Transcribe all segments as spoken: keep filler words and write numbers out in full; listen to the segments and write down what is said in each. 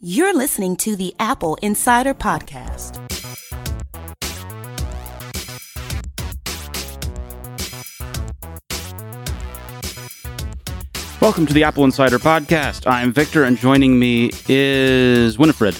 You're listening to the Apple Insider Podcast. Welcome to the Apple Insider Podcast. I'm Victor, and joining me is Winifred.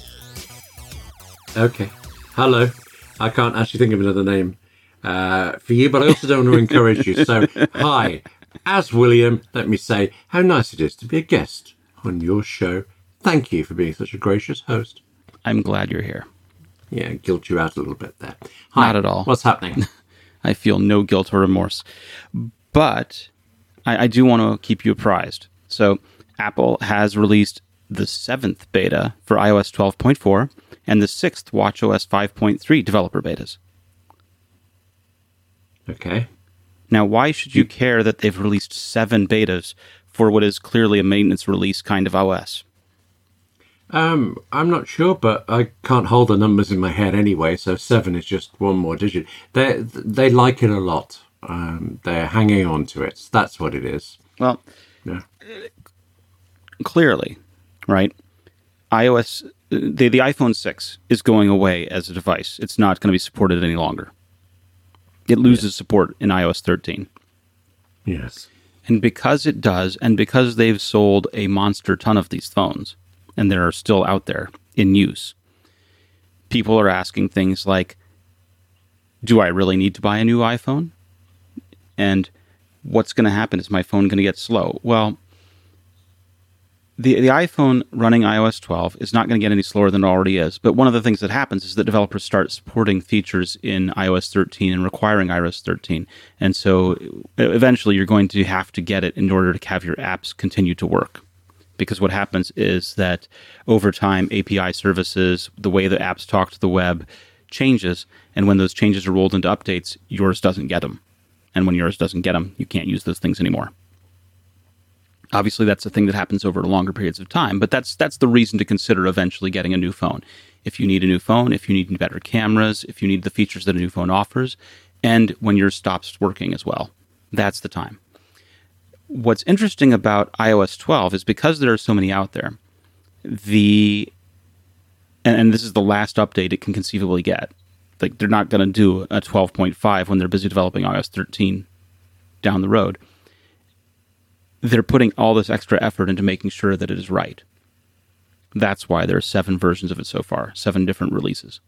Okay. Hello. I can't actually think of another name uh, for you, but I also don't want to encourage you. So, hi. As William, let me say how nice it is to be a guest on your show. Thank you for being such a gracious host. I'm glad you're here. Yeah, guilt you out a little bit there. Hi. Not at all. What's happening? I feel no guilt or remorse. But I, I do want to keep you apprised. So Apple has released the seventh beta for i O S twelve point four and the sixth watchOS five point three developer betas. Okay. Now, why should you care that they've released seven betas for what is clearly a maintenance release kind of O S? Um, I'm not sure, but I can't hold the numbers in my head anyway, so seven is just one more digit. They they like it a lot. Um, they're hanging on to it. That's what it is. Well, yeah. Clearly, right? iOS, the, the iPhone six is going away as a device. It's not going to be supported any longer. It loses yes. support in i O S thirteen. Yes. And because it does, and because they've sold a monster ton of these phones, and they're still out there in use, people are asking things like, do I really need to buy a new iPhone? And what's going to happen? Is my phone going to get slow? Well, the the iPhone running i O S twelve is not going to get any slower than it already is. But one of the things that happens is that developers start supporting features in i O S thirteen and requiring i O S thirteen. And so eventually you're going to have to get it in order to have your apps continue to work. Because what happens is that over time, A P I services, the way the apps talk to the web changes. And when those changes are rolled into updates, yours doesn't get them. And when yours doesn't get them, you can't use those things anymore. Obviously, that's a thing that happens over longer periods of time. But that's that's the reason to consider eventually getting a new phone. If you need a new phone, if you need better cameras, if you need the features that a new phone offers, and when yours stops working as well, that's the time. What's interesting about i O S twelve is because there are so many out there, the and, and this is the last update it can conceivably get. Like, they're not going to do a twelve point five when they're busy developing i O S thirteen down the road. They're putting all this extra effort into making sure that it is right. That's why there are seven versions of it so far, seven different releases.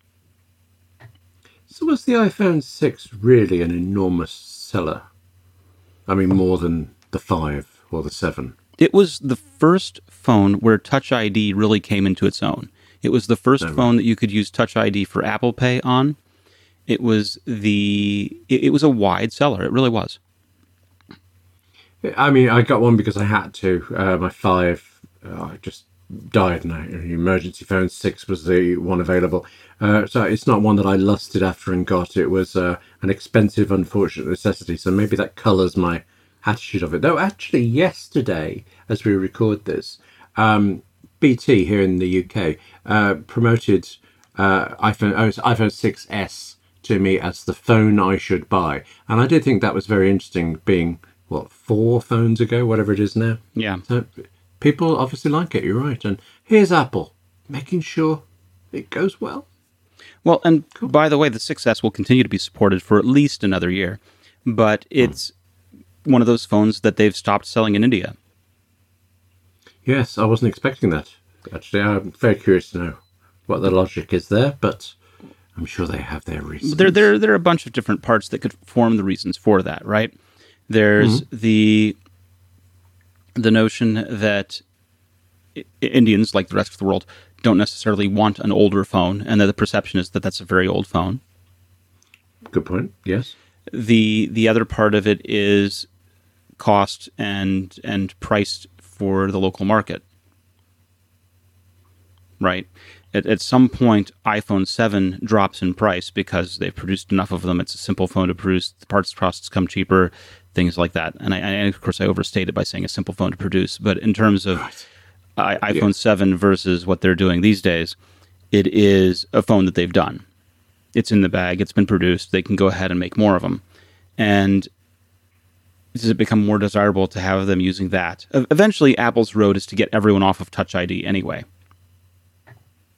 So was the iPhone six really an enormous seller? I mean, more than the five or the seven. It was the first phone where Touch I D really came into its own. It was the first oh, phone that you could use Touch I D for Apple Pay on. It was the. It, it was a wide seller. It really was. I mean, I got one because I had to. Uh, my five uh, just died, and an emergency phone. Six was the one available. Uh, so it's not one that I lusted after and got. It was uh, an expensive, unfortunate necessity. So maybe that colours my attitude of it. Though actually, yesterday, as we record this, um, B T here in the U K uh, promoted uh, iPhone oh, iPhone six S to me as the phone I should buy, and I did think that was very interesting. Being what four phones ago, whatever it is now. Yeah. So people obviously like it. You're right, and here's Apple making sure it goes well. Well, and cool. By the way, the six S will continue to be supported for at least another year, but it's hmm. one of those phones that they've stopped selling in India. Yes, I wasn't expecting that. Actually, I'm very curious to know what the logic is there, but I'm sure they have their reasons. There, there, there are a bunch of different parts that could form the reasons for that, right? There's mm-hmm. the the notion that I- Indians, like the rest of the world, don't necessarily want an older phone, and that the perception is that that's a very old phone. Good point. Yes. The the other part of it is cost and and price for the local market. Right. At, at some point, iPhone seven drops in price because they've produced enough of them. It's a simple phone to produce. The parts costs come cheaper, things like that. And I, I of course, I overstated by saying a simple phone to produce. But in terms of right. I, iPhone yeah. seven versus what they're doing these days, it is a phone that they've done. It's in the bag. It's been produced. They can go ahead and make more of them. And does it become more desirable to have them using that? Eventually, Apple's road is to get everyone off of Touch I D anyway.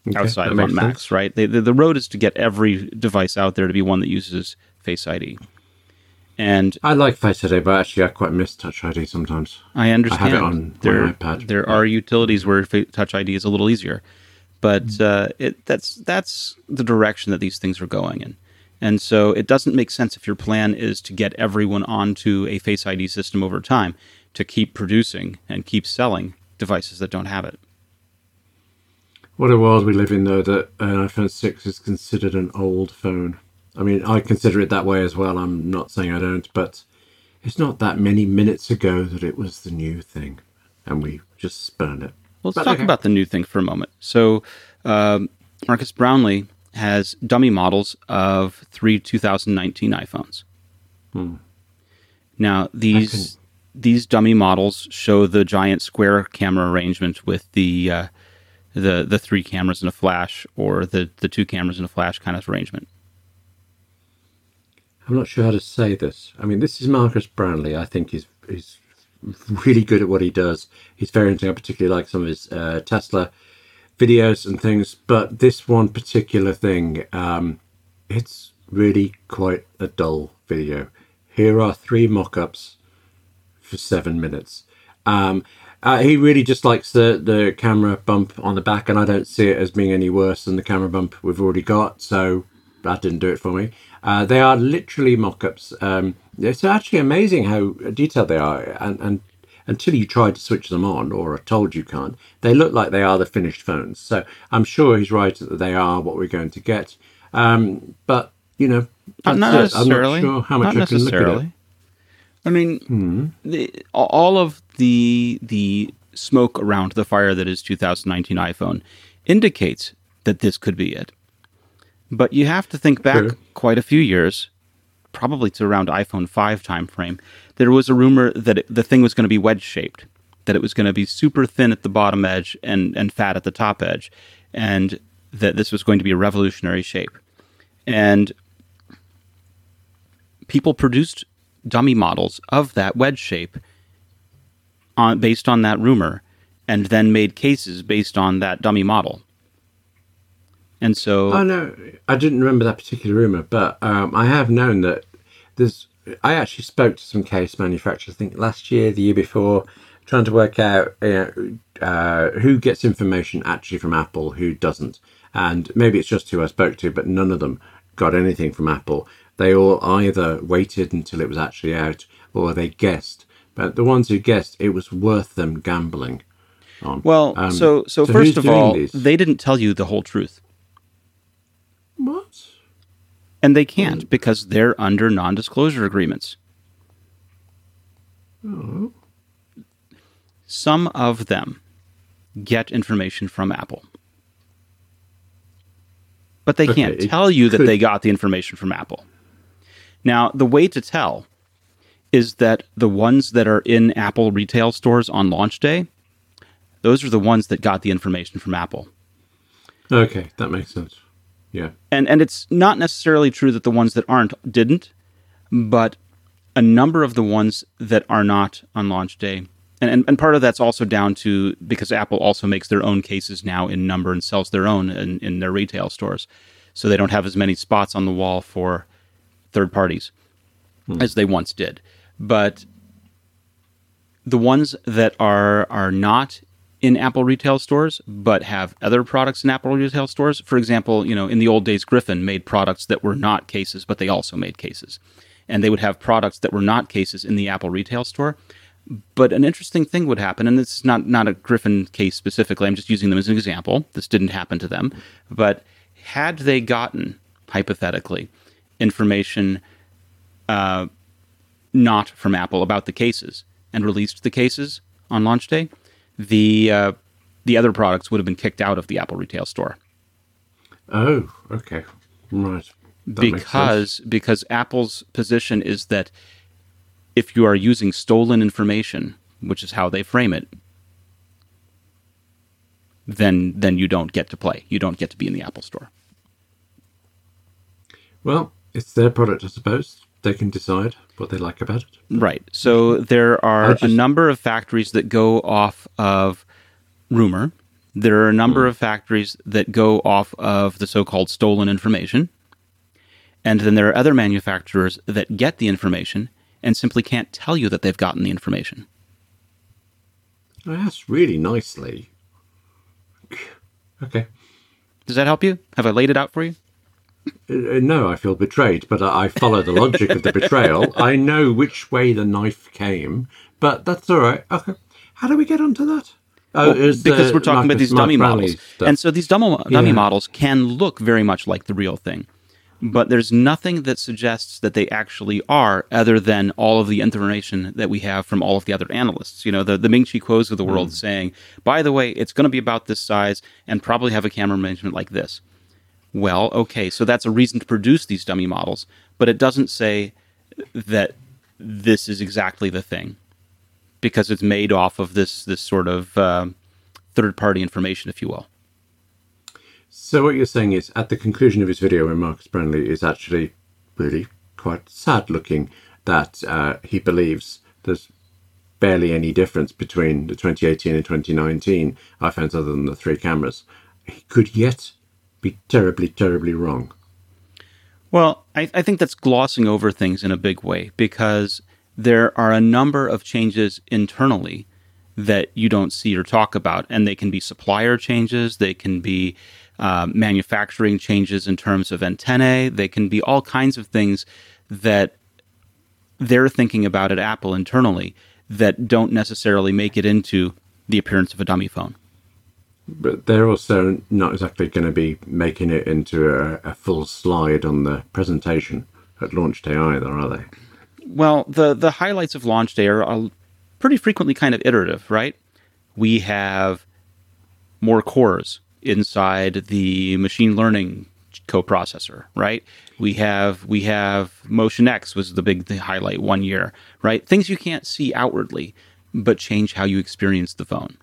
Okay, outside that of makes on Macs, sense. right? They, the, the road is to get every device out there to be one that uses Face I D. And I like Face I D, but actually I quite miss Touch I D sometimes. I understand I have it on there, my iPad. There are utilities where Fa- Touch I D is a little easier, but uh, it, that's that's the direction that these things are going in. And so it doesn't make sense if your plan is to get everyone onto a Face I D system over time to keep producing and keep selling devices that don't have it. What a world we live in, though, that an iPhone six is considered an old phone. I mean, I consider it that way as well. I'm not saying I don't, but it's not that many minutes ago that it was the new thing, and we just spurned it. Well, let's But talk okay. about the new thing for a moment. So, um, Marcus Brownlee has dummy models of three two thousand nineteen iPhones. Hmm. Now, these these dummy models show the giant square camera arrangement with the uh, the the three cameras and a flash, or the the two cameras and a flash kind of arrangement. I'm not sure how to say this. I mean, this is Marcus Brownlee. I think he's he's really good at what he does. He's very interesting. I particularly like some of his uh, Tesla videos and things. But this one particular thing, um, it's really quite a dull video. Here are three mock-ups for seven minutes. Um, uh, he really just likes the, the camera bump on the back, and I don't see it as being any worse than the camera bump we've already got. So that didn't do it for me. Uh, they are literally mock-ups. Um, it's actually amazing how detailed they are, and, and until you try to switch them on, or are told you can't, they look like they are the finished phones. So I'm sure he's right that they are what we're going to get. Um, but, you know, Not, that's not it. necessarily. I'm not sure how much not I can look at necessarily. it. I mean, Hmm. the, all of the the smoke around the fire that is two thousand nineteen iPhone indicates that this could be it. But you have to think back Sure. quite a few years, probably to around iPhone five timeframe. There was a rumor that it, the thing was going to be wedge-shaped, that it was going to be super thin at the bottom edge and, and fat at the top edge, and that this was going to be a revolutionary shape. And people produced dummy models of that wedge shape on, based on that rumor, and then made cases based on that dummy model. And so, Oh no, I didn't remember that particular rumor, but um, I have known that there's. I actually spoke to some case manufacturers. I think last year, the year before, trying to work out you know, uh, who gets information actually from Apple, who doesn't, and maybe it's just who I spoke to, but none of them got anything from Apple. They all either waited until it was actually out, or they guessed. But the ones who guessed, it was worth them gambling on. well, Um, so so, so first who's of doing all, these? they didn't tell you the whole truth. What? And they can't because they're under non-disclosure agreements. Oh. Some of them get information from Apple. But they Okay, can't it tell you that could- they got the information from Apple. Now, the way to tell is that the ones that are in Apple retail stores on launch day, those are the ones that got the information from Apple. Okay, that makes sense. Yeah. And and it's not necessarily true that the ones that aren't didn't, but a number of the ones that are not on launch day, and, and, and part of that's also down to because Apple also makes their own cases now in number and sells their own in, in their retail stores. So they don't have as many spots on the wall for third parties as they once did. But the ones that are are not in Apple retail stores, but have other products in Apple retail stores. For example, you know, in the old days, Griffin made products that were not cases, but they also made cases. And they would have products that were not cases in the Apple retail store. But an interesting thing would happen, and this is not, not a Griffin case specifically, I'm just using them as an example. This didn't happen to them. But had they gotten, hypothetically, information uh, not from Apple about the cases and released the cases on launch day, the uh, the other products would have been kicked out of the Apple retail store. Oh, okay. Right. That makes sense. because because Apple's position is that if you are using stolen information, which is how they frame it, then then you don't get to play. You don't get to be in the Apple store. Well, it's their product, I suppose. They can decide what they like about it. Right. So there I are just- a number of factories that go off of rumor There are a number of factories that go off of the so-called stolen information. And then there are other manufacturers that get the information and simply can't tell you that they've gotten the information. Oh, that's really nicely. Okay. Does that help you? Have I laid it out for you? Uh, no, I feel betrayed, but I, I follow the logic of the betrayal. I know which way the knife came, but that's all right. Okay. How do we get onto that? Oh, well, because the, we're talking Marcus, about these Mark dummy Brownlee models. stuff. And so these dummy, dummy Yeah. models can look very much like the real thing. But there's nothing that suggests that they actually are, other than all of the information that we have from all of the other analysts. You know, the, the Ming-Chi Kuos of the world Mm. saying, by the way, it's going to be about this size and probably have a camera arrangement like this. Well, okay, so that's a reason to produce these dummy models, but it doesn't say that this is exactly the thing, because it's made off of this, this sort of uh, third-party information, if you will. So what you're saying is, at the conclusion of his video, when Marcus Brownlee is actually really quite sad looking, that uh, he believes there's barely any difference between the twenty eighteen and twenty nineteen iPhones other than the three cameras. He could yet be terribly, terribly wrong. Well, I, I think that's glossing over things in a big way, because there are a number of changes internally that you don't see or talk about, and they can be supplier changes, they can be uh, manufacturing changes in terms of antennae, they can be all kinds of things that they're thinking about at Apple internally that don't necessarily make it into the appearance of a dummy phone. But they're also not exactly going to be making it into a, a full slide on the presentation at launch day either, are they? Well, the, the highlights of launch day are, are pretty frequently kind of iterative, right? We have more cores inside the machine learning coprocessor, right? We have we have Motion X was the big the highlight one year, right? Things you can't see outwardly, but change how you experience the phone.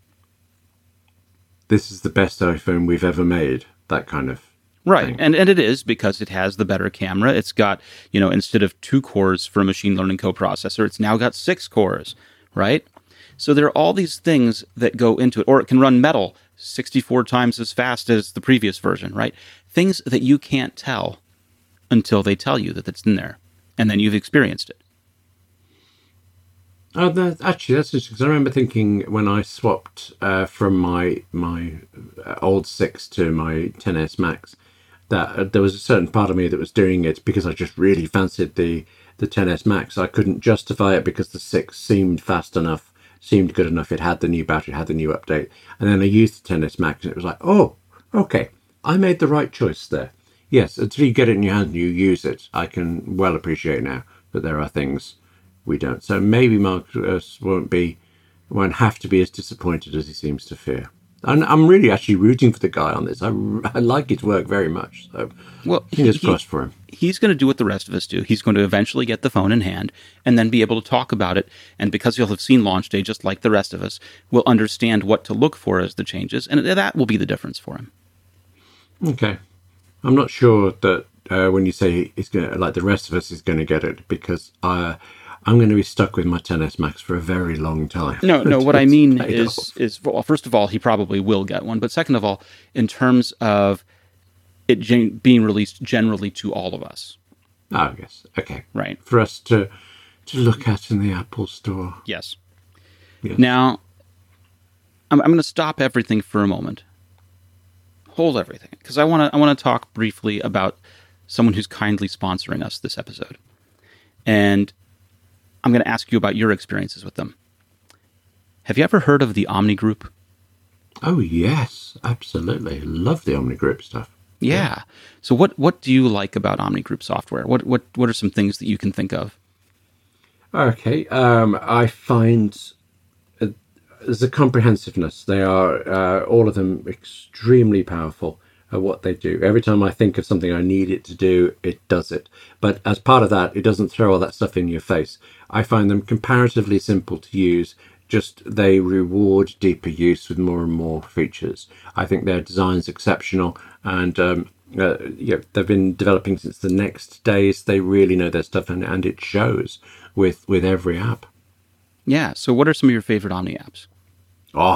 This is the best iPhone we've ever made, that kind of Right, thing. and and it is, because it has the better camera. It's got, you know, instead of two cores for a machine learning coprocessor, it's now got six cores, right? So there are all these things that go into it, or it can run Metal sixty-four times as fast as the previous version, right? Things that you can't tell until they tell you that it's in there, and then you've experienced it. Oh, that, actually, that's interesting, because I remember thinking when I swapped uh, from my my uh, old six to my ten S Max, that uh, there was a certain part of me that was doing it because I just really fancied the, the ten S Max. I couldn't justify it because the six seemed fast enough, seemed good enough. It had the new battery, had the new update. And then I used the ten S Max, and it was like, oh, okay, I made the right choice there. Yes, until you get it in your hand and you use it, I can well appreciate now that there are things we don't. So maybe Marcus won't be, won't have to be as disappointed as he seems to fear. And I'm really actually rooting for the guy on this. I, I like his work very much. So Well, fingers he- crossed for him. He's going to do what the rest of us do. He's going to eventually get the phone in hand and then be able to talk about it. And because he'll have seen launch day just like the rest of us, will understand what to look for as the changes. And that will be the difference for him. Okay. I'm not sure that uh, when you say he's going to, like the rest of us, is going to get it, because uh, I'm going to be stuck with my ten S Max for a very long time. No, no. What I It's mean paid is, off. is well, first of all, he probably will get one. But second of all, in terms of it gen- being released generally to all of us, Oh, yes. Okay. right? For us to to look at in the Apple Store. Yes. Yes. Now, I'm, I'm going to stop everything for a moment. Hold everything, because I want to I want to talk briefly about someone who's kindly sponsoring us this episode, and I'm going to ask you about your experiences with them. Have you ever heard of the Omni Group? Oh, yes. Absolutely. Love the Omni Group stuff. Yeah. So what what do you like about Omni Group software? What what what are some things that you can think of? Okay. Um, I find uh, there's a comprehensiveness. They are, uh, all of them, extremely powerful at what they do. Every time I think of something I need it to do, it does it. But as part of that, it doesn't throw all that stuff in your face. I find them comparatively simple to use. Just they reward deeper use with more and more features. I think their design's exceptional, and um, uh, yeah, they've been developing since the Next days. They really know their stuff, and, and it shows with with every app. Yeah. So what are some of your favorite Omni apps? Oh,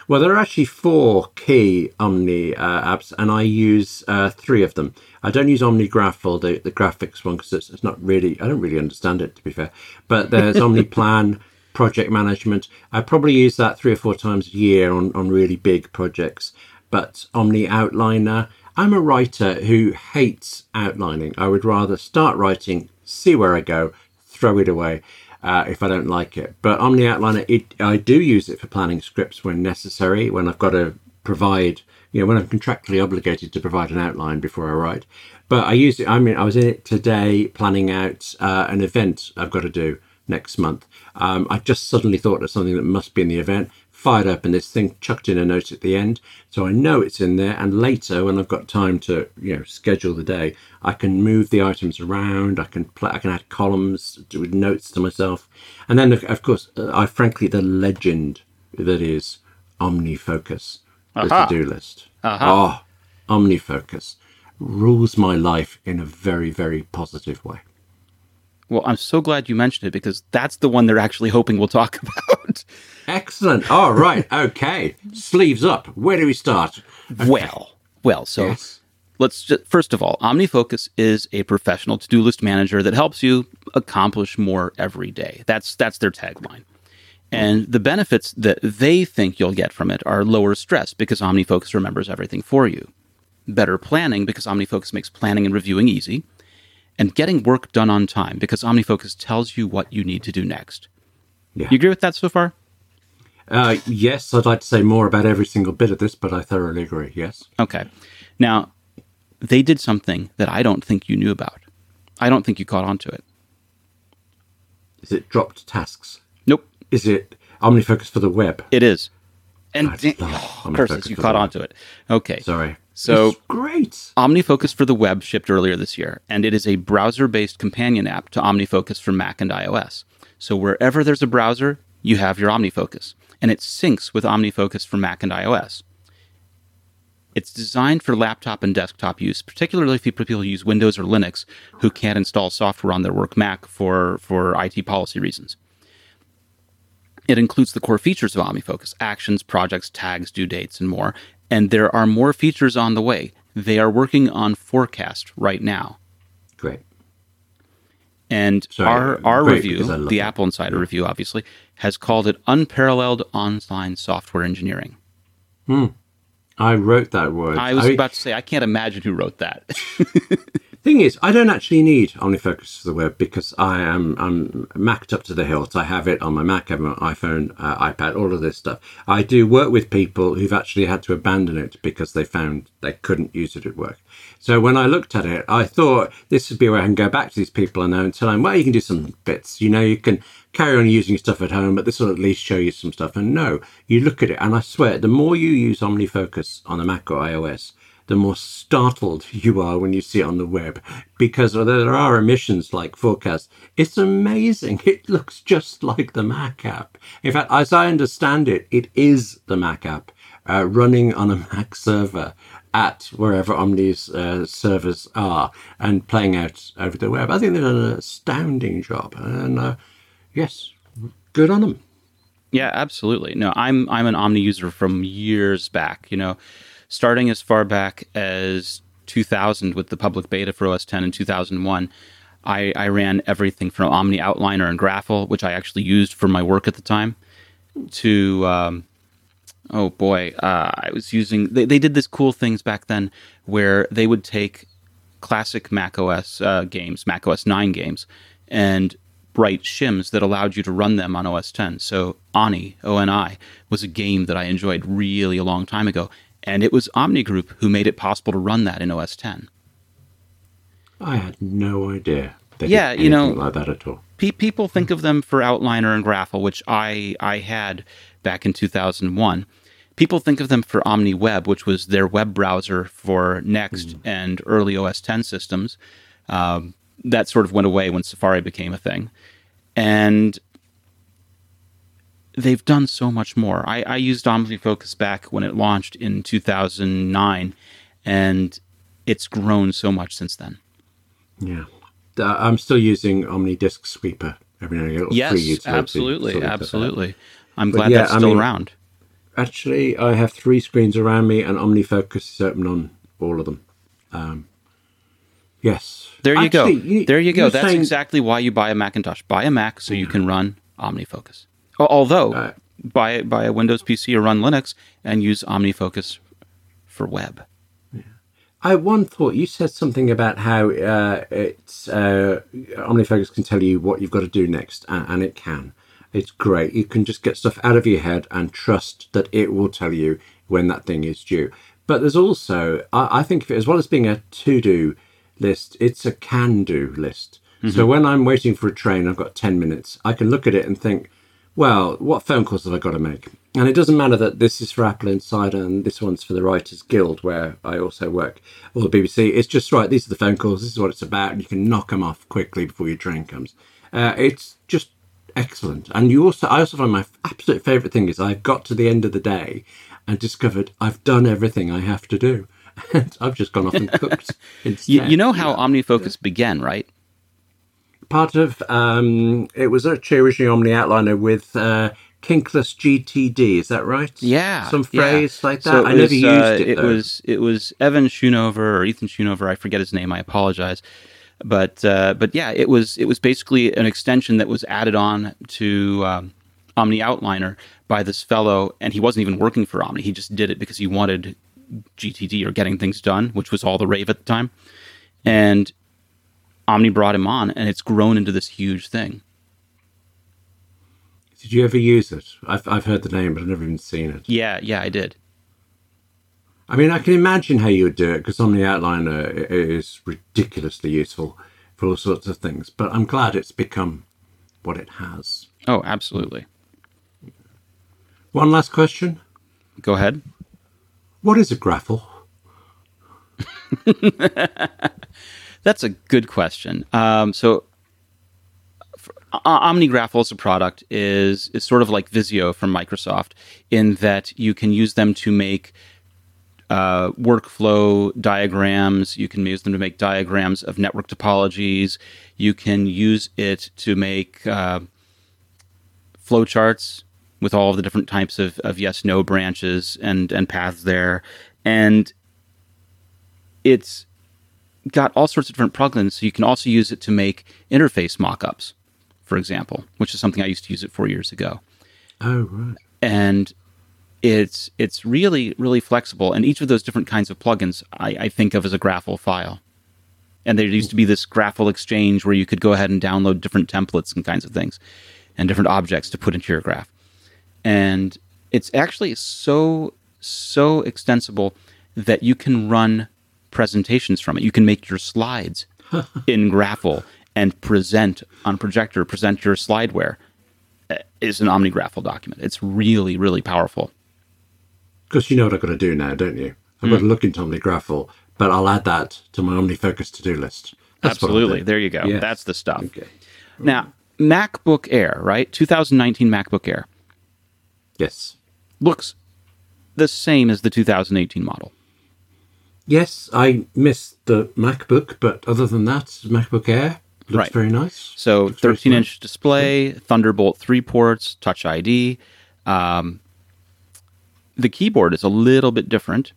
Well, there are actually four key Omni uh, apps, and I use uh, three of them. I don't use OmniGraffle, the, the graphics one, because it's, it's not really, I don't really understand it, to be fair. But there's OmniPlan, project management. I probably use that three or four times a year on, on really big projects. But Omni Outliner, I'm a writer who hates outlining. I would rather start writing, see where I go, throw it away. Uh, if I don't like it. But Omni Outliner, it, I do use it for planning scripts when necessary, when I've got to provide, you know, when I'm contractually obligated to provide an outline before I write. But I use it, I mean, I was in it today planning out uh, an event I've got to do next month. Um, I just suddenly thought of something that must be in the event, fired up in this thing, chucked in a note at the end. So I know it's in there. And later, when I've got time to, you know, schedule the day, I can move the items around. I can play, I can add columns with notes to myself. And then, of course, uh, I frankly, the legend that is OmniFocus, the Aha. to-do list. Aha. Oh, OmniFocus rules my life in a very, very positive way. Well, I'm so glad you mentioned it because that's the one they're actually hoping we'll talk about. Excellent. All right. Okay. Sleeves up. Where do we start? Okay. Well, well, so Yes. let's just, first of all, OmniFocus is a professional to-do list manager that helps you accomplish more every day. That's that's their tagline. And the benefits that they think you'll get from it are lower stress because OmniFocus remembers everything for you. Better planning because OmniFocus makes planning and reviewing easy. And getting work done on time because OmniFocus tells you what you need to do next. Yeah. You agree with that so far? Uh, yes, I'd like to say more about every single bit of this, but I thoroughly agree. Yes. Okay. Now, they did something that I don't think you knew about. I don't think you caught on to it. Is it dropped tasks? Nope, Is it OmniFocus for the web? it is. And I da- love oh, OmniFocus curses, you for caught the on web. to it. Okay. Sorry. So- It's great. OmniFocus for the web shipped earlier this year, and it is a browser-based companion app to OmniFocus for Mac and iOS. So wherever there's a browser, you have your OmniFocus, and it syncs with OmniFocus for Mac and iOS. It's designed for laptop and desktop use, particularly if people who use Windows or Linux who can't install software on their work Mac for, for I T policy reasons. It includes the core features of OmniFocus: actions, projects, tags, due dates, and more. And there are more features on the way. They are working on Forecast right now. Great. And Sorry, our, our great, because I review, love the it. Apple Insider review, obviously, has called it unparalleled online software engineering. I wrote that word. I was about to say, I can't imagine who wrote that. Thing is, I don't actually need OmniFocus for the web because I am I'm Mac'd up to the hilt. I have it on my Mac, I have it on my iPhone, uh, iPad, all of this stuff. I do work with people who've actually had to abandon it because they found they couldn't use it at work. So when I looked at it, I thought this would be where I can go back to these people and now and tell them, well, you can do some bits. You know, you can carry on using stuff at home, but this will at least show you some stuff. And no, you look at it, and I swear, the more you use OmniFocus on a Mac or iOS, the more startled you are when you see it on the web, because although there are omissions like Forecast, it's amazing. It looks just like the Mac app. In fact, as I understand it, it is the Mac app uh, running on a Mac server at wherever Omni's uh, servers are and playing out over the web. I think they've done an astounding job, and uh, yes, good on them. Yeah, absolutely. No, I'm I'm an Omni user from years back, you know, starting as far back as two thousand with the public beta for O S ten in two thousand one. I, I ran everything from Omni Outliner and Graffle, which I actually used for my work at the time, to, um, oh boy, uh, I was using, they, they did this cool things back then where they would take classic macOS uh, games, macOS nine games, and write shims that allowed you to run them on O S ten. So Oni, O N I, was a game that I enjoyed really a long time ago. And it was Omni Group who made it possible to run that in O S ten. I had no idea. They Yeah, did you know- anything like that at all. Pe- people think of them for Outliner and Graffle, which I, I had back in two thousand one. People think of them for OmniWeb, which was their web browser for Next mm. and early O S ten systems. Um, that sort of went away when Safari became a thing. And they've done so much more. I, I used OmniFocus back when it launched in two thousand nine, and it's grown so much since then. Yeah. Uh, I'm still using Omni Disk Sweeper every now and again. Yes, free utility, absolutely, sort of absolutely. I'm But glad yeah, that's I still mean, around. Actually, I have three screens around me, and OmniFocus is open on all of them. Um, yes. There you Actually, go. You, there you go. That's saying... exactly why you buy a Macintosh. Buy a Mac so you can run OmniFocus. Although, Uh, buy, buy a Windows P C or run Linux and use OmniFocus for web. I one thought you said something about how uh, it's uh, OmniFocus can tell you what you've got to do next, and, and it can. It's great. You can just get stuff out of your head and trust that it will tell you when that thing is due. But there's also, I, I think, of it, as well as being a to-do list, it's a can-do list. Mm-hmm. So when I'm waiting for a train, I've got ten minutes, I can look at it and think, well, what phone calls have I got to make? And it doesn't matter that this is for Apple Insider and this one's for the Writers Guild, where I also work, or the B B C. It's just, right, these are the phone calls, this is what it's about, and you can knock them off quickly before your train comes. Uh, it's just excellent. And you also, I also find my absolute favourite thing is I've got to the end of the day and discovered I've done everything I have to do. And I've just gone off and cooked instead. You, you know how OmniFocus began, right? Part of, um, it was actually originally Omni Outliner with uh, Kinkless G T D, is that right? Yeah. Some phrase yeah. like that? So I was, never used uh, it, it though. was It was Evan Schoonover or Ethan Schoonover, I forget his name, I apologize. But uh, but yeah, it was it was basically an extension that was added on to um, Omni Outliner by this fellow, and he wasn't even working for Omni. He just did it because he wanted G T D, or getting things done, which was all the rave at the time. And Omni brought him on, and it's grown into this huge thing. Did you ever use it? I've I've heard the name, but I've never even seen it. Yeah, yeah, I did. I mean, I can imagine how you would do it, because Omni Outliner is ridiculously useful for all sorts of things. But I'm glad it's become what it has. Oh, absolutely. One last question. Go ahead. What is a Graphel? That's a good question. Um, so, for, uh, OmniGraffle as a product is is sort of like Visio from Microsoft, in that you can use them to make uh, workflow diagrams. You can use them to make diagrams of network topologies. You can use it to make uh, flowcharts with all of the different types of, of yes/no branches and, and paths there. And it's got all sorts of different plugins, so you can also use it to make interface mock-ups, for example, which is something I used to use it four years ago. Oh, right. And it's it's really, really flexible. And each of those different kinds of plugins I, I think of as a Graphel file. And there used to be this Graphel exchange where you could go ahead and download different templates and kinds of things and different objects to put into your graph. And it's actually so, so extensible that you can run presentations from it. You can make your slides in Graphel and present on projector, present your slideware. Is an OmniGraffle document. It's really, really powerful. Because you know what I've got to do now, don't you? I've mm. got to look into OmniGraffle, but I'll add that to my OmniFocus to-do list. That's Absolutely. There you go. Yes. That's the stuff. Okay. Now, MacBook Air, right? twenty nineteen MacBook Air. Yes. Looks the same as the two thousand eighteen model. Yes, I missed the MacBook, but other than that, MacBook Air looks right. very nice. So thirteen-inch display, Thunderbolt three ports, Touch I D. Um, the keyboard is a little bit different.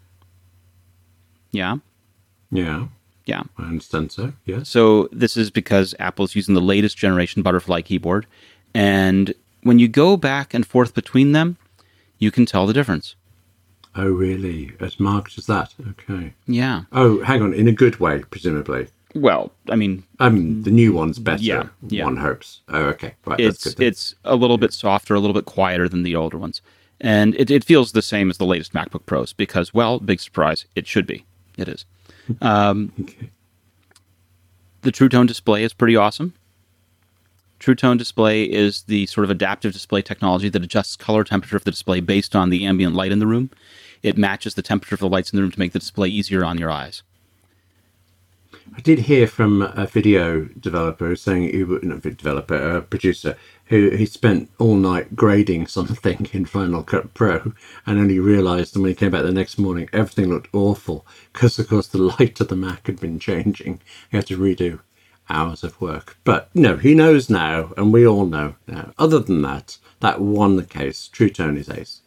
Yeah. Yeah. Yeah. I understand so, yes. So this is because Apple's using the latest generation Butterfly keyboard. And when you go back and forth between them, you can tell the difference. Oh, really? As marked as that? Okay. Yeah. Oh, hang on. In a good way, presumably. Well, I mean... I mean, the new one's better, yeah, yeah. one hopes. Oh, okay. Right, it's, that's good. It's a little bit softer, a little bit quieter than the older ones. And it, it feels the same as the latest MacBook Pros because, well, big surprise, it should be. It is. Um, okay. The True Tone display is pretty awesome. True Tone display is the sort of adaptive display technology that adjusts color temperature of the display based on the ambient light in the room. It matches the temperature of the lights in the room to make the display easier on your eyes. I did hear from a video developer saying, he would, not a video developer, a producer, who he spent all night grading something in Final Cut Pro and only realised when he came back the next morning, everything looked awful because, of course, the light of the Mac had been changing. He had to redo hours of work. But no, he knows now, and we all know now. Other than that, that one case, True Tone is ace.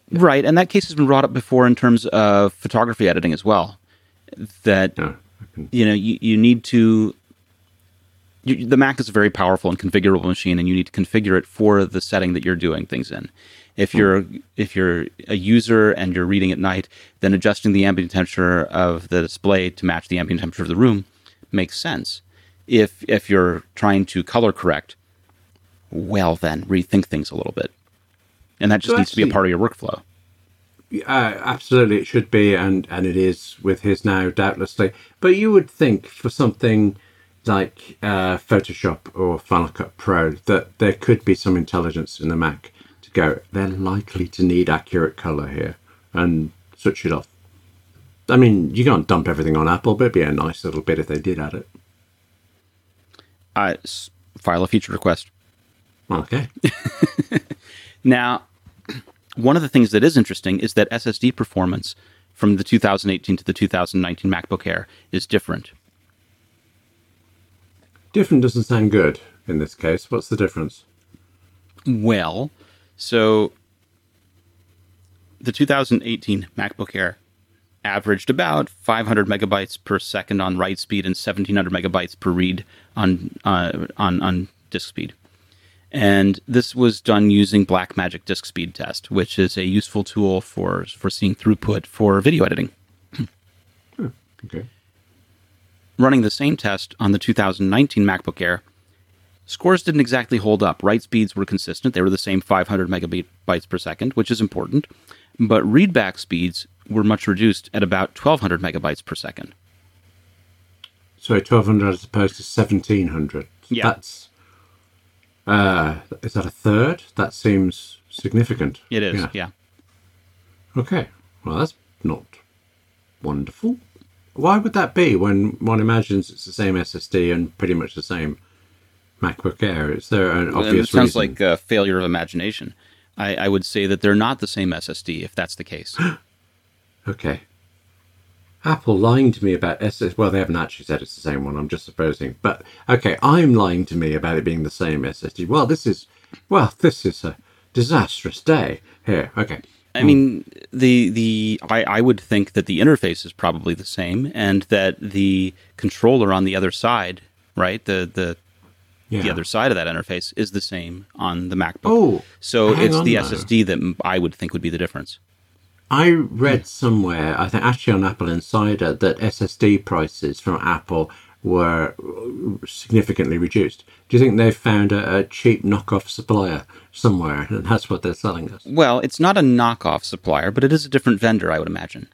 Right, and that case has been brought up before in terms of photography editing as well. That Yeah, I can- you know you, you need to. You, the Mac is a very powerful and configurable machine, and you need to configure it for the setting that you're doing things in. If you're if you're a user and you're reading at night, then adjusting the ambient temperature of the display to match the ambient temperature of the room makes sense. If if you're trying to color correct, well then rethink things a little bit, and that just So needs to be a actually- part of your workflow. Uh, absolutely, it should be, and, and it is with his now, doubtlessly. But you would think for something like uh, Photoshop or Final Cut Pro that there could be some intelligence in the Mac to go, they're likely to need accurate color here, and switch it off. I mean, you can't dump everything on Apple, but it'd be a nice little bit if they did add it. Uh, s- file a feature request. Okay. Now, one of the things that is interesting is that S S D performance from the two thousand eighteen to the two thousand nineteen MacBook Air is different. Different doesn't sound good in this case. What's the difference? Well, so the two thousand eighteen MacBook Air averaged about five hundred megabytes per second on write speed and seventeen hundred megabytes per read on uh, on on disk speed. And this was done using Blackmagic Disk Speed Test, which is a useful tool for for seeing throughput for video editing. Okay. Running the same test on the two thousand nineteen MacBook Air, scores didn't exactly hold up. Write speeds were consistent. They were the same five hundred megabytes per second, which is important. But readback speeds were much reduced at about twelve hundred megabytes per second. So twelve hundred as opposed to seventeen hundred. Yeah. That's, uh, is that a third? That seems significant. It is, yeah. Okay. Well, that's not wonderful. Why would that be when one imagines it's the same S S D and pretty much the same MacBook Air? Is there an And obvious it sounds reason? like a failure of imagination. I, I would say that they're not the same S S D, if that's the case. Okay. Apple lying to me about S S D. Well, they haven't actually said it's the same one. I'm just supposing. But okay, I'm lying to me about it being the same S S D. Well, this is, well, this is a disastrous day here. Okay. I mean, the the I, I would think that the interface is probably the same, and that the controller on the other side, right, the the Yeah. the other side of that interface is the same on the MacBook. Oh, so hang it's on the though. S S D that m- I would think would be the difference. I read somewhere, I think actually on Apple Insider, that S S D prices from Apple were significantly reduced. Do you think they've found a, a cheap knockoff supplier somewhere, and that's what they're selling us? Well, it's not a knockoff supplier, but it is a different vendor, I would imagine.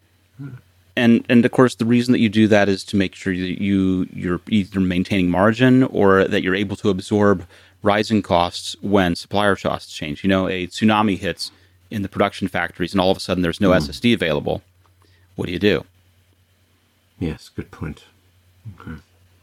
And and of course, the reason that you do that is to make sure that you you're either maintaining margin or that you're able to absorb rising costs when supplier costs change. You know, a tsunami hits in the production factories, and all of a sudden there's no S S D available. What do you do? Yes, good point. Okay.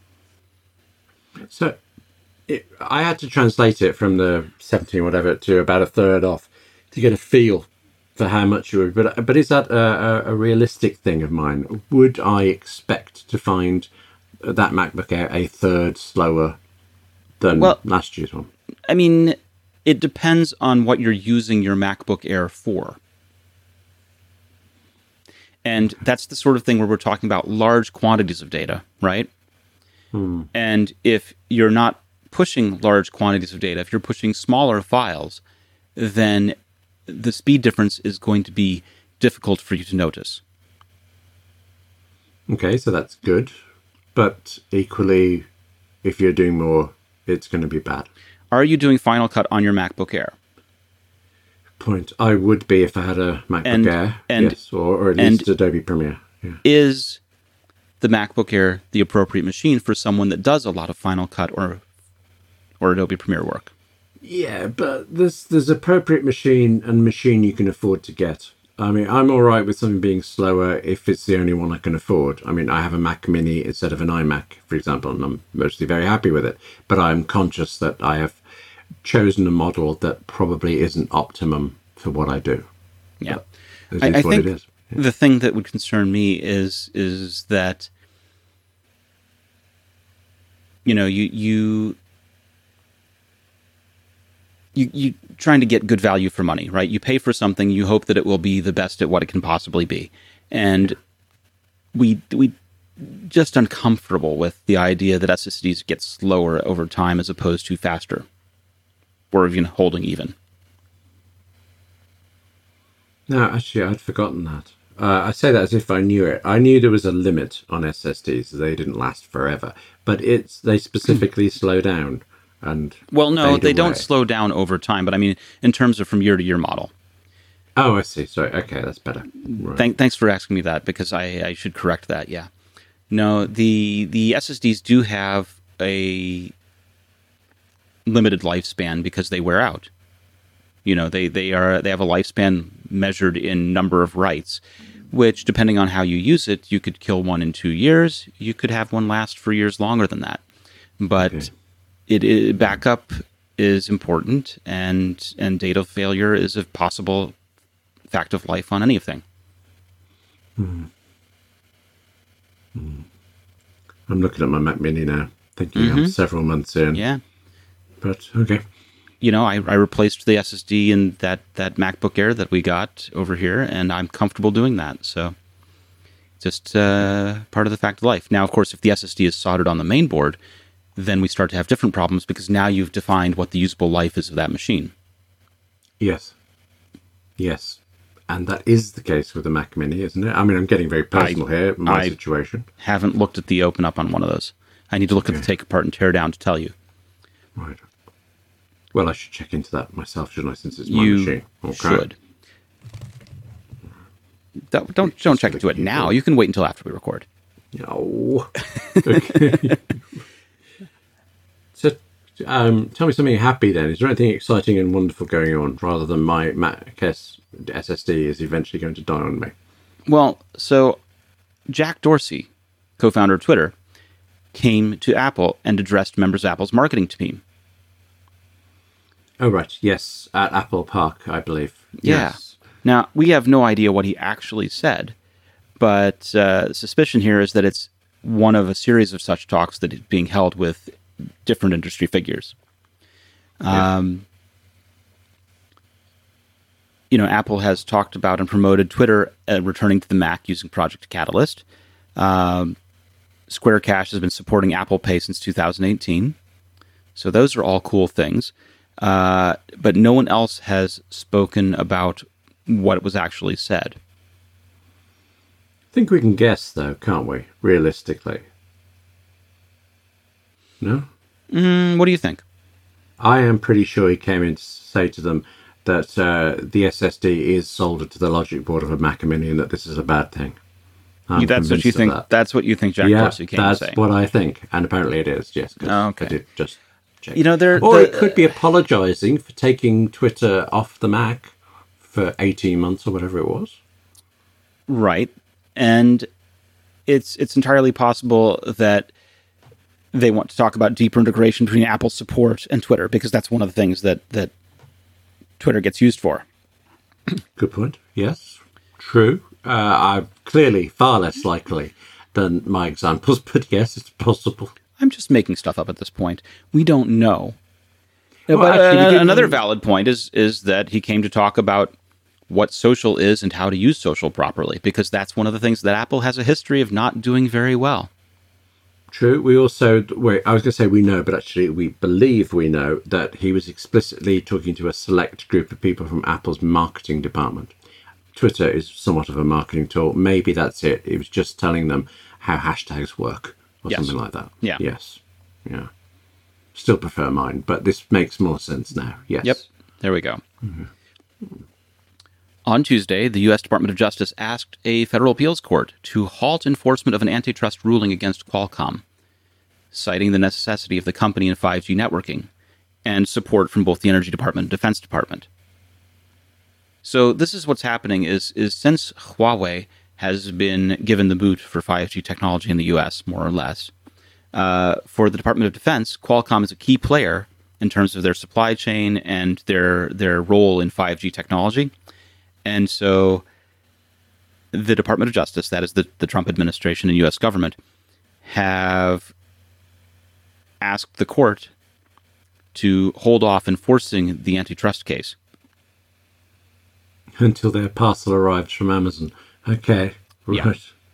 So it, I had to translate it from the seventeen whatever to about a third off to get a feel for how much you would. But but is that a, a, a realistic thing of mine? Would I expect to find that MacBook Air a third slower than Well- last year's one? I mean, it depends on what you're using your MacBook Air for. And that's the sort of thing where we're talking about large quantities of data, right? And if you're not pushing large quantities of data, if you're pushing smaller files, then the speed difference is going to be difficult for you to notice. Okay, so that's good. But equally, if you're doing more, it's going to be bad. Are you doing Final Cut on your MacBook Air? Point. I would be if I had a MacBook And- Air, and- yes, or, or at and- least Adobe Premiere. Yeah. Is the MacBook Air the appropriate machine for someone that does a lot of Final Cut or or Adobe Premiere work? Yeah, but there's there's appropriate machine and machine you can afford to get. I mean, I'm all right with something being slower if it's the only one I can afford. I mean, I have a Mac Mini instead of an iMac, for example, and I'm mostly very happy with it. But I'm conscious that I have chosen a model that probably isn't optimum for what I do. Yeah. It I, is I what think it is. the thing that would concern me is is that you know you you you you trying to get good value for money, right? You pay for something, you hope that it will be the best at what it can possibly be, and we we just uncomfortable with the idea that S S Ds get slower over time as opposed to faster, or even holding even. No, actually, I'd forgotten that. Uh, I say that as if I knew it. I knew there was a limit on S S Ds; they didn't last forever. But it's they specifically slow down and well, no, fade they away. don't slow down over time. But I mean, in terms of from year to year model. Oh, I see. Sorry. Okay, that's better. Right. Thank, thanks for asking me that, because I, I should correct that. Yeah, no, the the S S Ds do have a limited lifespan because they wear out. You know, they they are they have a lifespan measured in number of writes, which, depending on how you use it, you could kill one in two years. You could have one last for years longer than that. But Okay. it, it backup is important, and and data failure is a possible fact of life on anything. I'm looking at my Mac Mini now, thinking Mm-hmm. I'm several months in. Yeah. But okay. You know, I, I replaced the S S D in that, that MacBook Air that we got over here, and I'm comfortable doing that. So, just uh, part of the fact of life. Now, of course, if the S S D is soldered on the main board, then we start to have different problems, because now you've defined what the usable life is of that machine. Yes. Yes. And that is the case with the Mac Mini, isn't it? I mean, I'm getting very personal here, my I- situation. Haven't looked at the open up on one of those. I need to look at the take apart and tear down to tell you. Right. Well, I should check into that myself, shouldn't I, since it's my You machine? Okay. should. Don't don't, don't check into it now. You can wait until after we record. No. Okay. So, um, tell me something happy then. Is there anything exciting and wonderful going on, rather than my Mac S S D is eventually going to die on me? Well, so Jack Dorsey, co-founder of Twitter, came to Apple and addressed members of Apple's marketing team. Oh, right. Yes. At Apple Park, I believe. Yeah. Yes. Now, we have no idea what he actually said, but uh, the suspicion here is that it's one of a series of such talks that is being held with different industry figures. Um, you know, Apple has talked about and promoted Twitter uh, returning to the Mac using Project Catalyst. Um, Square Cash has been supporting Apple Pay since two thousand eighteen. So those are all cool things. Uh, but no one else has spoken about what was actually said. I think we can guess, though, can't we? Realistically. No? Mm, what do you think? I am pretty sure he came in to say to them that uh, the S S D is soldered to the logic board of a Mac Mini and that this is a bad thing. I'm that's what convinced you of think. that. That's what you think Jack Yeah, Dorsey came to that's say. what I think. And apparently it is, yes. 'Cause Oh, okay. I did just check. You know, there. Or the- it could be apologising for taking Twitter off the Mac for eighteen months or whatever it was. Right. And it's it's entirely possible that they want to talk about deeper integration between Apple support and Twitter, because that's one of the things that, that Twitter gets used for. Good point. Yes, true. Uh, I'm clearly far less likely than my examples, but yes, it's possible. I'm just making stuff up at this point. We don't know. Well, but actually, we uh, didn't- another valid point is is that he came to talk about what social is and how to use social properly, because that's one of the things that Apple has a history of not doing very well. True. We also, wait, I was going to say we know, but actually we believe we know that he was explicitly talking to a select group of people from Apple's marketing department. Twitter is somewhat of a marketing tool. Maybe that's it. He was just telling them how hashtags work or Yes. something like that. Yeah. Yes. Yeah. Still prefer mine, but this makes more sense now. Yes. Yep. There we go. On Tuesday, the U S Department of Justice asked a federal appeals court to halt enforcement of an antitrust ruling against Qualcomm, citing the necessity of the company in five G networking and support from both the Energy Department and Defense Department. So this is what's happening is, is since Huawei has been given the boot for five G technology in the U S, more or less, uh, for the Department of Defense, Qualcomm is a key player in terms of their supply chain and their their role in five G technology. And so the Department of Justice, that is the, the Trump administration and U S government, have asked the court to hold off enforcing the antitrust case. Until their parcel arrives from Amazon. Okay. Right. Yeah.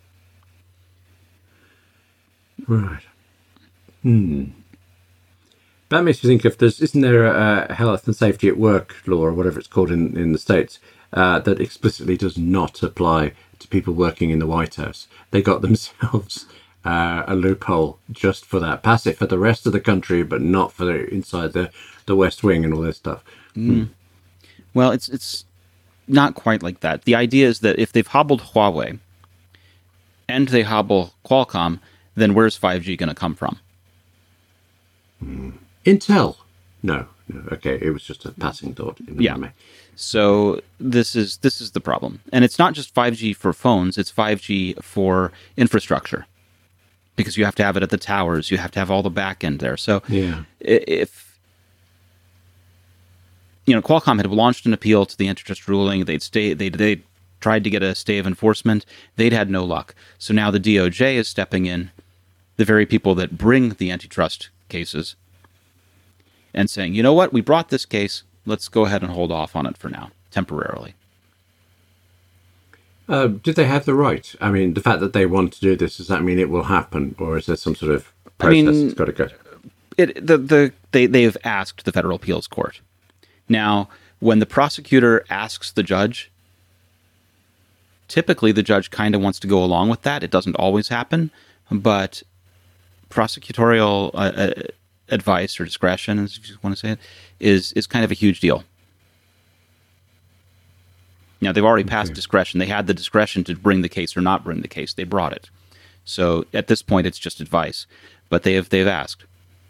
Right. Hmm. That makes me think of there's isn't there a health and safety at work law or whatever it's called in, in the States uh, that explicitly does not apply to people working in the White House. They got themselves uh, a loophole just for that. Pass it for the rest of the country, but not for the inside the, the West Wing and all this stuff. Mm. Well, it's it's not quite like that. The idea is that if they've hobbled Huawei and they hobble Qualcomm, then where's five G going to come from? Mm. Intel? No, no. Okay, it was just a passing thought. In the yeah. Memory. So this is this is the problem, and it's not just five G for phones; it's five G for infrastructure, because you have to have it at the towers, you have to have all the back end there. So yeah. if you know, Qualcomm had launched an appeal to the antitrust ruling, they'd stay they they tried to get a stay of enforcement, they'd had no luck. So now the D O J is stepping in, the very people that bring the antitrust cases, and saying, you know what, we brought this case, let's go ahead and hold off on it for now, temporarily. Uh, did they have the right? I mean, the fact that they want to do this, does that mean it will happen? Or is there some sort of process I mean, that's got to go? It, the, the, they, they have asked the Federal Appeals Court. Now, when the prosecutor asks the judge, typically the judge kind of wants to go along with that. It doesn't always happen, but prosecutorial uh, uh, advice or discretion, as you want to say it, is is kind of a huge deal. Now, they've already passed okay. discretion. They had the discretion to bring the case or not bring the case. They brought it. So at this point, it's just advice. But they have they've asked.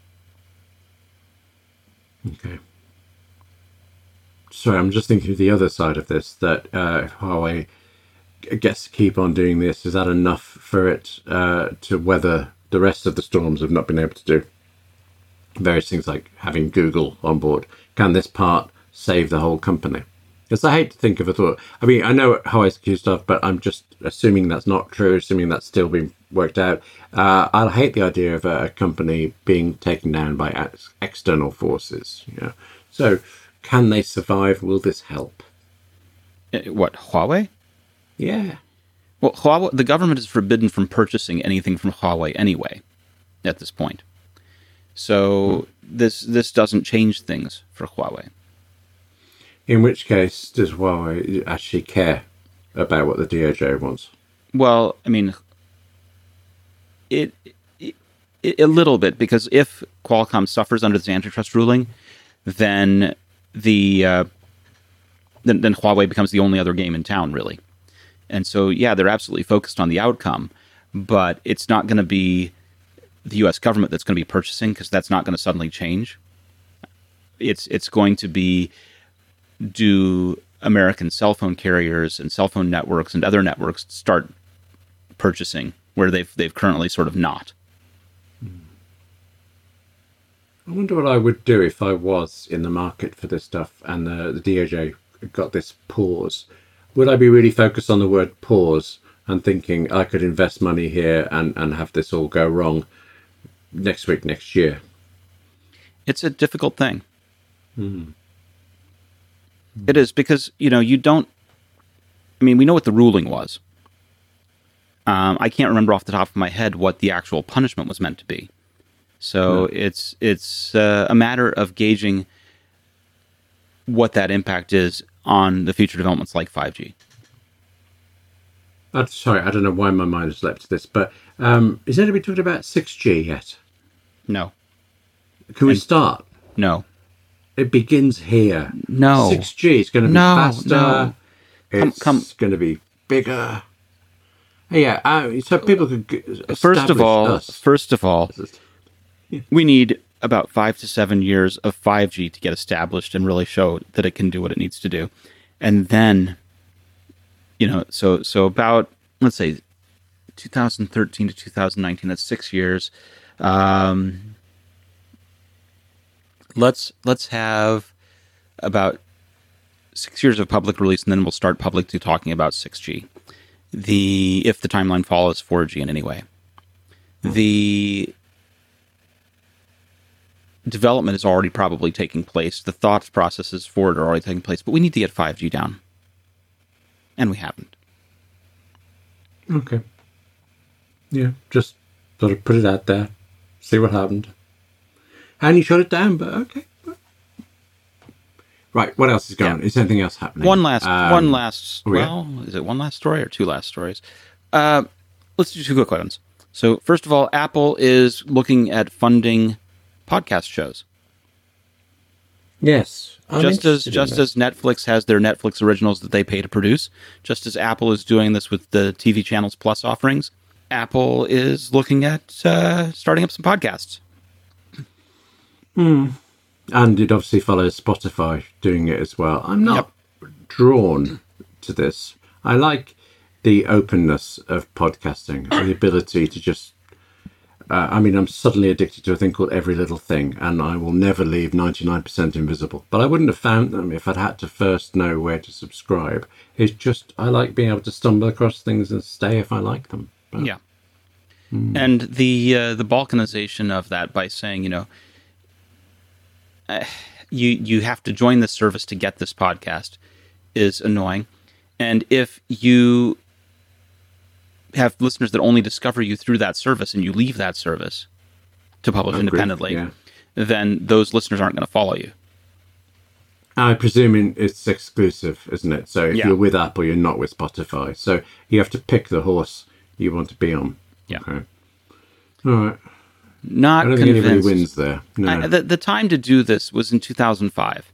Okay. Sorry, I'm just thinking of the other side of this, that uh, if Huawei gets to keep on doing this, is that enough for it uh, to weather the rest of the storms of not being able to do various things like having Google on board? Can this part save the whole company? Because I hate to think of a thought. I mean, I know Huawei's accused of, but I'm just assuming that's not true, assuming that's still being worked out. Uh, I hate the idea of a company being taken down by ex- external forces. You know? So can they survive? Will this help? What, Huawei? Yeah. Well, Huawei, the government is forbidden from purchasing anything from Huawei anyway, at this point. So hmm. this this doesn't change things for Huawei. In which case, does Huawei actually care about what the D O J wants? Well, I mean, it, it, it a little bit, because if Qualcomm suffers under this antitrust ruling, then the uh, then, then Huawei becomes the only other game in town, really. And so, yeah, they're absolutely focused on the outcome, but it's not going to be the U S government that's going to be purchasing, because that's not going to suddenly change. It's it's going to be, do American cell phone carriers and cell phone networks and other networks start purchasing where they've they've currently sort of not. I wonder what I would do if I was in the market for this stuff and the, the D O J got this pause. Would I be really focused on the word pause and thinking I could invest money here and, and have this all go wrong next week, next year? It's a difficult thing. Mm. It is, because, you know, you don't, I mean, we know what the ruling was. Um, I can't remember off the top of my head what the actual punishment was meant to be. So no. it's it's uh, a matter of gauging what that impact is on the future developments like five G. I'm sorry, I don't know why my mind has leapt to this, but um, is anybody talking about six G yet? No. Can we and, start? No. It begins here. No. six G is going to be no, faster. No. It's come, come. going to be bigger. Yeah, uh, so people could First of all, us. first of all, yeah. we need about five to seven years of five G to get established and really show that it can do what it needs to do. And then, you know, so so about, let's say, two thousand thirteen to two thousand nineteen, that's six years. Um, let's let's have about six years of public release, and then we'll start publicly talking about six G. The if the timeline follows four G in any way. The development is already probably taking place. The thought processes for it are already taking place, but we need to get five G down. And we haven't. Okay. Yeah, just sort of put it out there, see what happened. And you shut it down, but okay. Right, what else is going on? Is anything else happening? One last, um, one last, oh, yeah? well, is it one last story or two last stories? Uh, let's do two quick ones. So, first of all, Apple is looking at funding podcast shows. Yes. I'm just as interested in just that. as Netflix has their Netflix originals that they pay to produce, just as Apple is doing this with the T V Channels Plus offerings, Apple is looking at uh, starting up some podcasts. Hmm. And it obviously follows Spotify doing it as well. I'm not Yep. drawn to this. I like the openness of podcasting, the ability to just... Uh, I mean, I'm suddenly addicted to a thing called Every Little Thing, and I will never leave ninety-nine percent invisible. But I wouldn't have found them if I'd had to first know where to subscribe. It's just, I like being able to stumble across things and stay if I like them. But, Yeah. And the uh, the balkanization of that by saying, you know, uh, you you have to join this service to get this podcast is annoying. And if you have listeners that only discover you through that service and you leave that service to publish Agreed, independently, yeah. then those listeners aren't going to follow you. I presume it's exclusive, isn't it? So if Yeah. you're with Apple, you're not with Spotify. So you have to pick the horse you want to be on. Yeah. Okay. All right. Not I don't think convinced. anybody wins there. No. I, the, the time to do this was in two thousand five.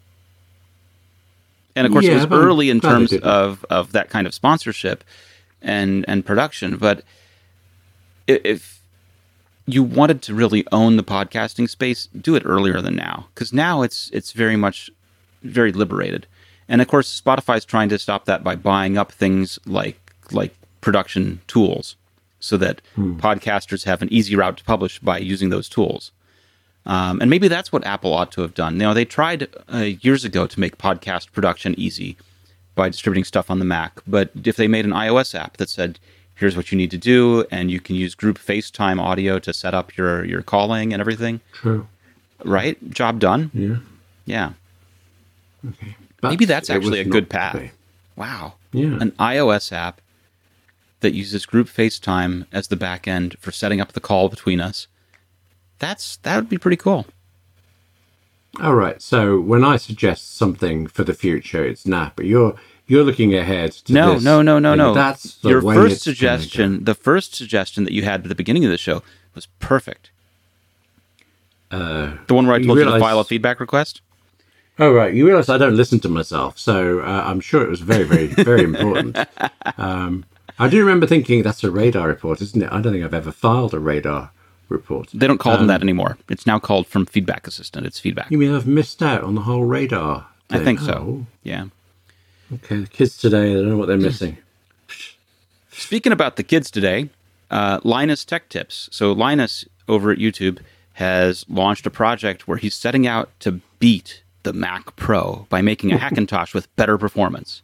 And of course, Yeah, it was but I'm early in glad they terms did it. of, of that kind of sponsorship and, and production. But i- if you wanted to really own the podcasting space, do it earlier than now. Because now it's it's very much, very liberated. And of course, Spotify's trying to stop that by buying up things like like production tools so that Hmm. podcasters have an easy route to publish by using those tools. Um, and maybe that's what Apple ought to have done. You know, they tried uh, years ago to make podcast production easy by distributing stuff on the Mac. But if they made an iOS app that said, here's what you need to do, and you can use group FaceTime audio to set up your, your calling and everything, True. right? Job done. Yeah. Yeah. Okay. Maybe But that's it actually a was good not path. to be. Wow. Yeah. An iOS app that uses group FaceTime as the back end for setting up the call between us. That's that would be pretty cool. All right. So when I suggest something for the future, it's nah. But you're you're looking ahead to No, this. no, no, no, and no. That's the Your way first it's gonna suggestion, the first suggestion that you had at the beginning of the show was perfect. go. Uh, The one where I You told you to realize- file a feedback request. oh right. You realise I don't listen to myself, so uh, I'm sure it was very, very, very important. Um, I do remember thinking that's a radar report, isn't it? I don't think I've ever filed a radar report. They don't call them Um, that anymore. It's now called from Feedback Assistant. It's feedback. You mean I've missed out on the whole radar? I thing? think so. Oh, Yeah. okay, the kids today, they don't know what they're missing. Speaking about the kids today, uh, Linus Tech Tips. So Linus over at YouTube has launched a project where he's setting out to beat the Mac Pro by making a Hackintosh with better performance.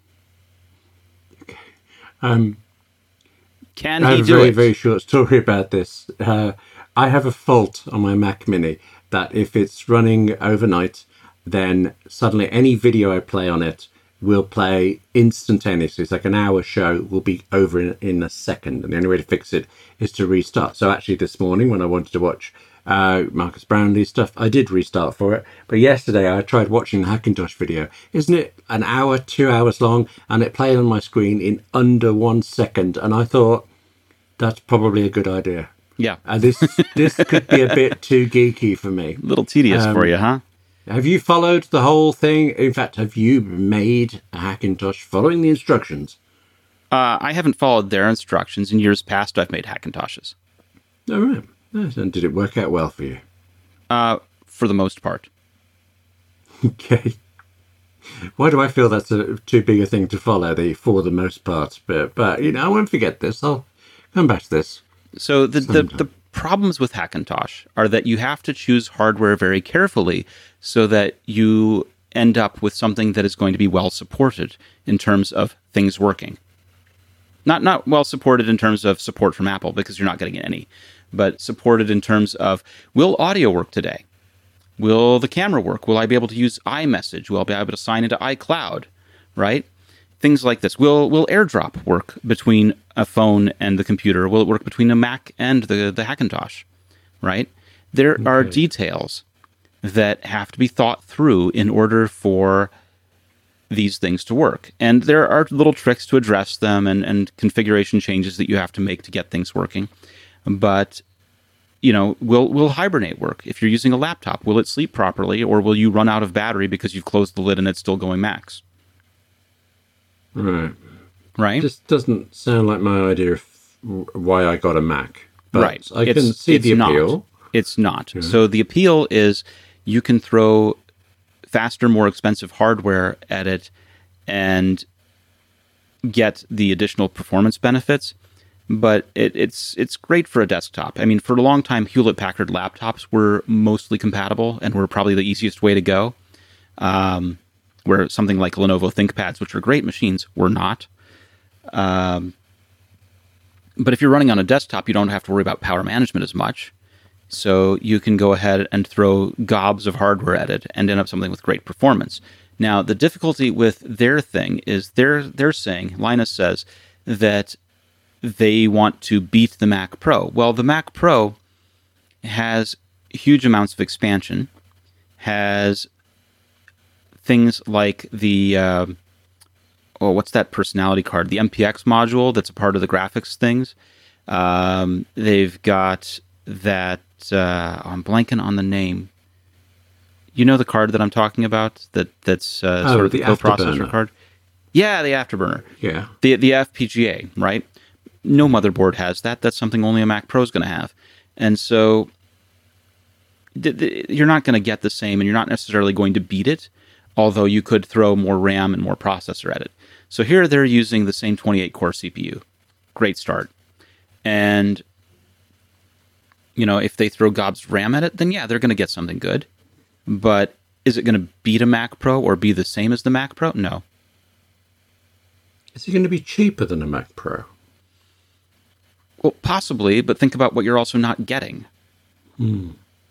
Um, Can I he have a do very, it? very short story about this. Uh, I have a fault on my Mac Mini that if it's running overnight, then suddenly any video I play on it will play instantaneously. It's like an hour show will be over in, in a second. And the only way to fix it is to restart. So actually this morning when I wanted to watch uh, Marcus Brownlee stuff, I did restart for it. But yesterday I tried watching the Hackintosh video. Isn't it an hour, two hours long? And it played on my screen in under one second. And I thought, that's probably a good idea. Yeah. Uh, this this could be a bit too geeky for me. A little tedious Um, for you, huh? Have you followed the whole thing? In fact, have you made a Hackintosh following the instructions? Uh, I haven't followed their instructions. In years past, I've made Hackintoshes. Oh, right. Yes, and did it work out well for you? Uh, for the most part. Okay. Why do I feel that's a too big a thing to follow, the for the most part? But, but you know, I won't forget this. I'll come back to this. So the, the, Sometime. the problems with Hackintosh are that you have to choose hardware very carefully so that you end up with something that is going to be well supported in terms of things working. Not not well supported in terms of support from Apple, because you're not getting any, but supported in terms of, will audio work today? Will the camera work? Will I be able to use iMessage? Will I be able to sign into iCloud? Right? Things like this. Will will AirDrop work between a phone and the computer? Will it work between a Mac and the, the Hackintosh? Right? There okay. are details that have to be thought through in order for these things to work. And there are little tricks to address them and, and configuration changes that you have to make to get things working. But, you know, will will Hibernate work? If you're using a laptop, will it sleep properly, or will you run out of battery because you've closed the lid and it's still going max? Right. Right? This doesn't sound like my idea of why I got a Mac. But right. I it's, can see the appeal. Not. It's not. Yeah. So the appeal is you can throw faster, more expensive hardware at it and get the additional performance benefits. But it, it's it's great for a desktop. I mean, for a long time, Hewlett-Packard laptops were mostly compatible and were probably the easiest way to go. Um, where something like Lenovo ThinkPads, which are great machines, were not. Um, but if you're running on a desktop, you don't have to worry about power management as much. So you can go ahead and throw gobs of hardware at it and end up something with great performance. Now, the difficulty with their thing is they're, they're saying, Linus says, that they want to beat the Mac Pro. Well, the Mac Pro has huge amounts of expansion, has things like the, uh, oh, what's that personality card? The M P X module that's a part of the graphics things. Um, they've got that, uh, oh, I'm blanking on the name. You know the card that I'm talking about? That That's uh, oh, sort of the, the coprocessor Afterburner. card? Yeah, the Afterburner. Yeah. The, the F P G A, right? No motherboard has that. That's something only a Mac Pro is going to have. And so th- th- you're not going to get the same, and you're not necessarily going to beat it, although you could throw more RAM and more processor at it. So here they're using the same twenty-eight core C P U. Great start. And, you know, if they throw gobs of RAM at it, then yeah, they're going to get something good. But is it going to beat a Mac Pro or be the same as the Mac Pro? No. Is it going to be cheaper than a Mac Pro? Well, possibly, but think about what you're also not getting. Hmm.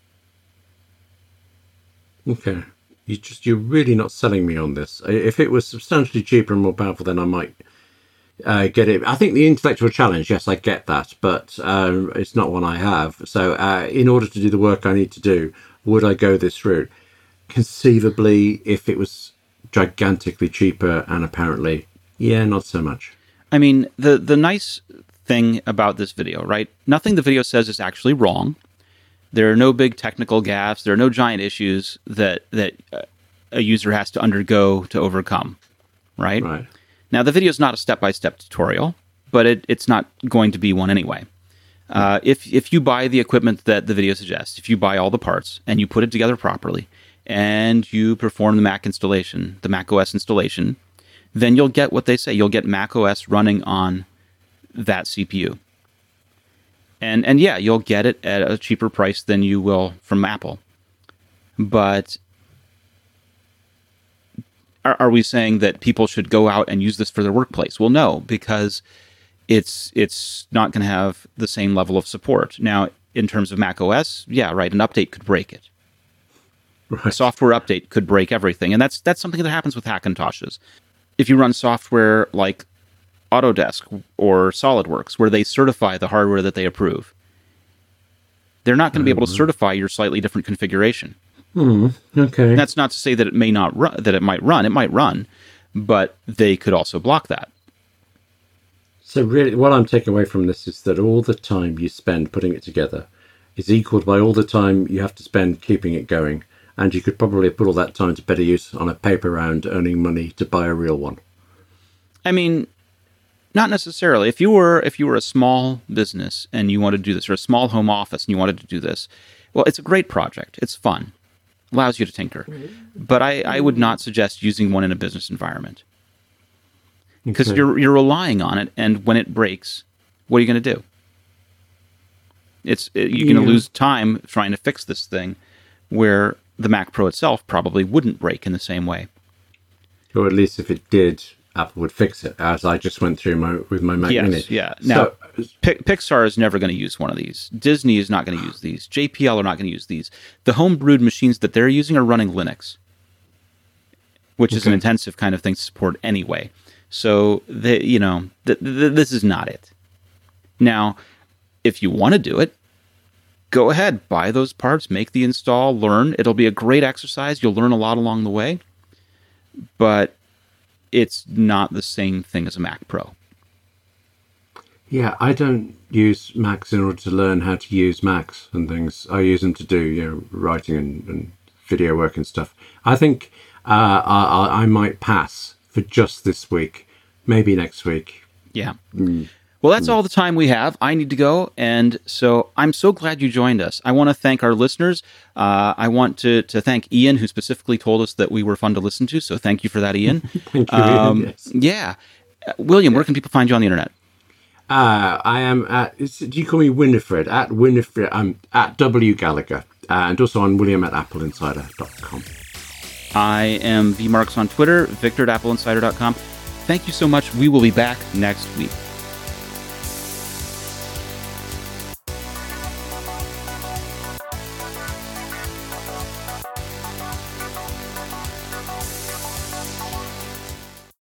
Okay. You just, you're really not selling me on this. If it was substantially cheaper and more powerful, then I might uh, get it. I think the intellectual challenge, yes, I get that, but um, it's not one I have. So uh, in order to do the work I need to do, would I go this route? Conceivably, if it was gigantically cheaper, and apparently, yeah, not so much. I mean, the, the nice thing about this video, right? Nothing the video says is actually wrong. There are no big technical gaffes. There are no giant issues that that a user has to undergo to overcome, right? Right. Now, the video is not a step-by-step tutorial, but it, it's not going to be one anyway. Uh, if if you buy the equipment that the video suggests, if you buy all the parts and you put it together properly, and you perform the Mac installation, the Mac O S installation, then you'll get what they say. You'll get Mac O S running on that C P U. And and yeah, you'll get it at a cheaper price than you will from Apple. But are, are we saying that people should go out and use this for their workplace? Well, no, because it's it's not going to have the same level of support. Now, in terms of Mac O S, yeah, right, an update could break it. Right. A software update could break everything. And that's that's something that happens with Hackintoshes. If you run software like Autodesk or SolidWorks, where they certify the hardware that they approve, they're not going to be able to certify your slightly different configuration. Hmm. Okay. And that's not to say that it may not run, that it might run. It might run, but they could also block that. So really, what I'm taking away from this is that all the time you spend putting it together is equaled by all the time you have to spend keeping it going, and you could probably put all that time to better use on a paper round, earning money to buy a real one. I mean, not necessarily. If you were if you were a small business and you wanted to do this, or a small home office and you wanted to do this, well, it's a great project. It's fun. Allows you to tinker. But I, I would not suggest using one in a business environment. Because Okay. you're you're relying on it, and when it breaks, what are you going to do? It's it, you're going to Yeah. lose time trying to fix this thing, where the Mac Pro itself probably wouldn't break in the same way. Or at least if it did, Apple would fix it, as I just went through my with my Mac yes, Mini. Yeah. Now, so, P- Pixar is never going to use one of these. Disney is not going to use these. J P L are not going to use these. The homebrewed machines that they're using are running Linux, which is okay. an intensive kind of thing to support anyway. So, they, you know, th- th- this is not it. Now, if you want to do it, go ahead, buy those parts, make the install, learn. It'll be a great exercise. You'll learn a lot along the way. But it's not the same thing as a Mac Pro. Yeah, I don't use Macs in order to learn how to use Macs and things. I use them to do, you know, writing and, and video work and stuff. I think uh, I, I might pass for just this week, maybe next week. Yeah. Mm. Well, that's all the time we have. I need to go. And so I'm so glad you joined us. I want to thank our listeners. Uh, I want to, to thank Ian, who specifically told us that we were fun to listen to. So thank you for that, Ian. Thank you, um, Ian. Yes. Yeah. Uh, William, where can people find you on the internet? Uh, I am at, is, do you call me Winifred? At Winifred, I'm at W Gallagher. Uh, and also on William at apple insider dot com. I am V Marks on Twitter, Victor at apple insider dot com. Thank you so much. We will be back next week.